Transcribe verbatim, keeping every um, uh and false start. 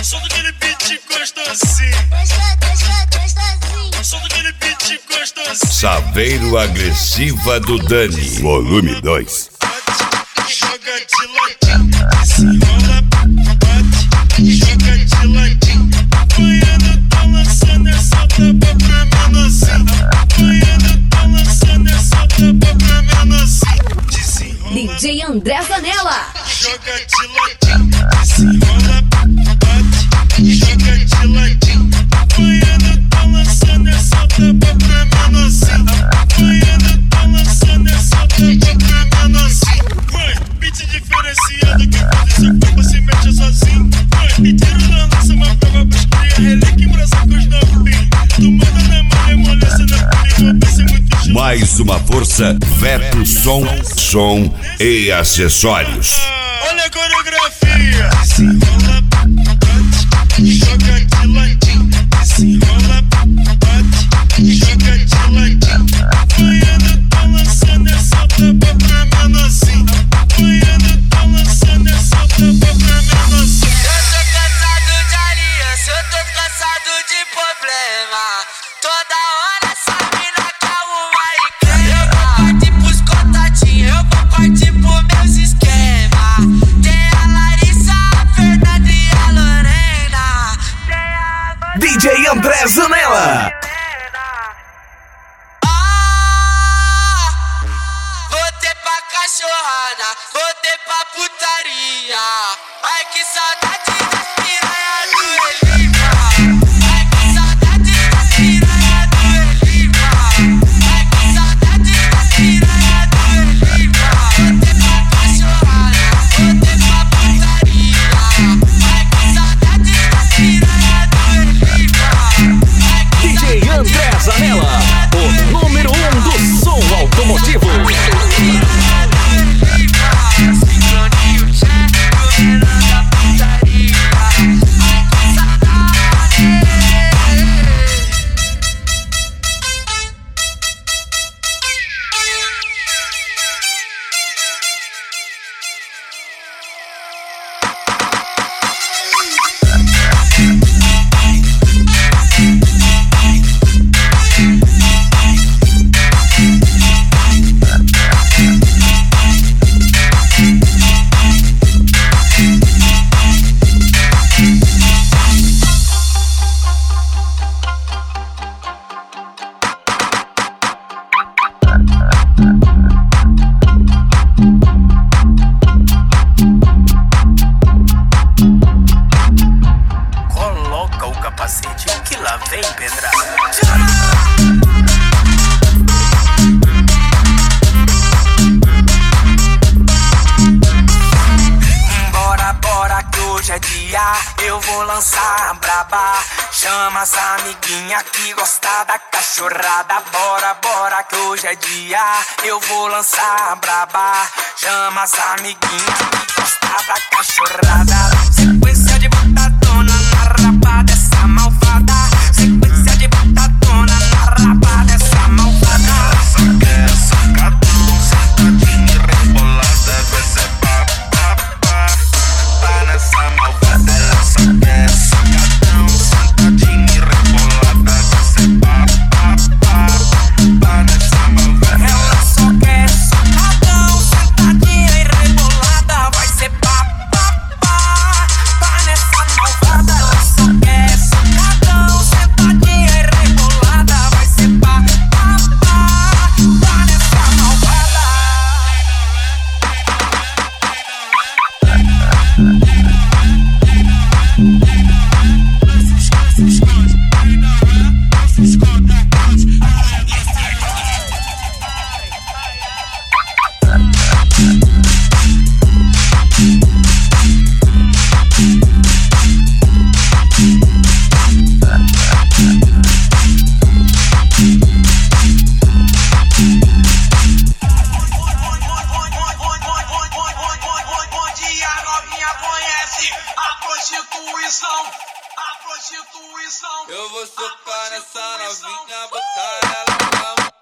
Solta aquele beat gostosinho. Solta aquele beat gostosinho. Saveiro Agressiva do Dani, volume dois. Joga de ladinho, desenrola, bate, joga de ladinho. Apanhando, tá lançando essa tapa pra menorzinho. Apanhando, tá lançando essa tapa pra menorzinho. Desenrola, D J André Zanella. joga de ladinho, desenrola, bate, joga de ladinho. Apanhando, tá lançando essa tapa pra menorzinho. Apanhando, tá lançando essa tapa pra menorzinho. Vai, beat diferenciado que faz essa copa se mexe sozinho. Vai, me tira da lança uma prova pros cria, relíquia em braço com os novinhos. Tu manda na mão, emolece na perigo, pense muito de Mais uma força, Veto Som, som e acessórios. Olha a coreografia. Desenrola, bate, joga de ladinho. Desenrola, bate, joga de ladinho. Apanhando, tá lançando essa tapa pra menorzinho. Apanhando, tá lançando essa tapa pra menorzinho. Eu tô cansado de aliança, eu tô cansado de problema. Toda hora essa mina quer uma e crema. Eu vou partir pros contatinhos, eu vou partir pros meus esquemas. Tem a Larissa, a Fernanda e a Lorena. Tem a D J André Zanella. Ah, voltei pra cachorrada, voltei pra putaria. Ai que saudade das piranha do Eliva. Ai que saudade das piranha do Eliva. Ai que saudade das piranha do Eliva. Voltei pra cachorrada, voltei pra putaria. Ai que saudade das piranha do Eliva. D J André Zanella, o número um do som automotivo. Coloca o capacete que lá vem pedrada. Bora, bora que hoje é dia, eu vou lançar a braba. Chama as amiguinha que gosta da cachorrada. Bora, bora que hoje é dia, eu vou lançar a braba. Chama as amiguinha que gosta da cachorrada. Sequência de botadona na raba dessa malvada. Sequência de botadona na raba dessa malvada. Essa quer sacadão, sentadinha e rebolada. Vai ser pá, pá, pá. Pá nessa malvada. Essa quer sacadão, sentadinha e rebolada. Vai ser pá, pá, pá. Pá nessa malvada. Ela só quer socadão, sentadinha e rebolada. Vai ser pá, pá, pá. Pá nessa malvada. Ela só quer socadão, sentadinha e rebolada. Vai ser pá, pá, pá. Pá nessa malvada. Onde a novinha conhece a prostituição, a prostituição. Eu vou socar nessa novinha, botar ela na cama.